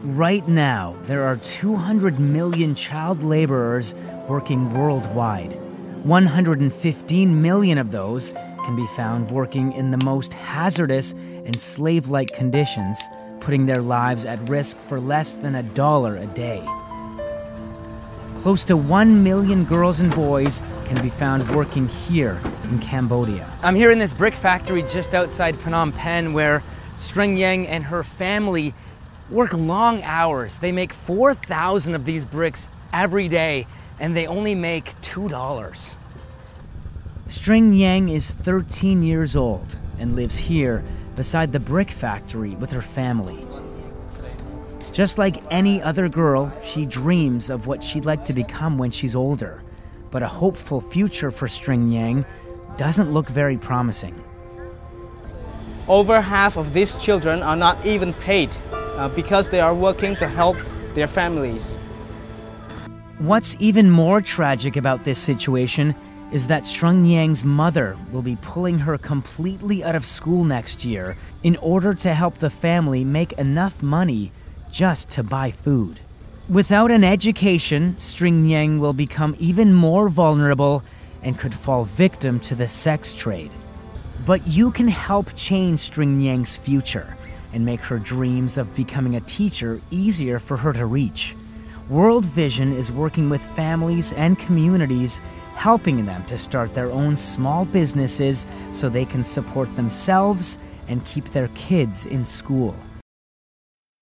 Right now, there are 200 million child laborers working worldwide. 115 million of those can be found working in the most hazardous and slave-like conditions, putting their lives at risk for less than $1 a day. Close to 1 million girls and boys can be found working here in Cambodia. I'm here in this brick factory just outside Phnom Penh where String Yang and her family work long hours. They make 4,000 of these bricks every day, and they only make $2. String Yang is 13 years old and lives here beside the brick factory with her family. Just like any other girl, she dreams of what she'd like to become when she's older. But a hopeful future for String Yang doesn't look very promising. Over half of these children are not even paid because they are working to help their families. What's even more tragic about this situation is that String Yang's mother will be pulling her completely out of school next year in order to help the family make enough money just to buy food. Without an education, String Yang will become even more vulnerable and could fall victim to the sex trade. But you can help change String Yang's future and make her dreams of becoming a teacher easier for her to reach. World Vision is working with families and communities, helping them to start their own small businesses so they can support themselves and keep their kids in school.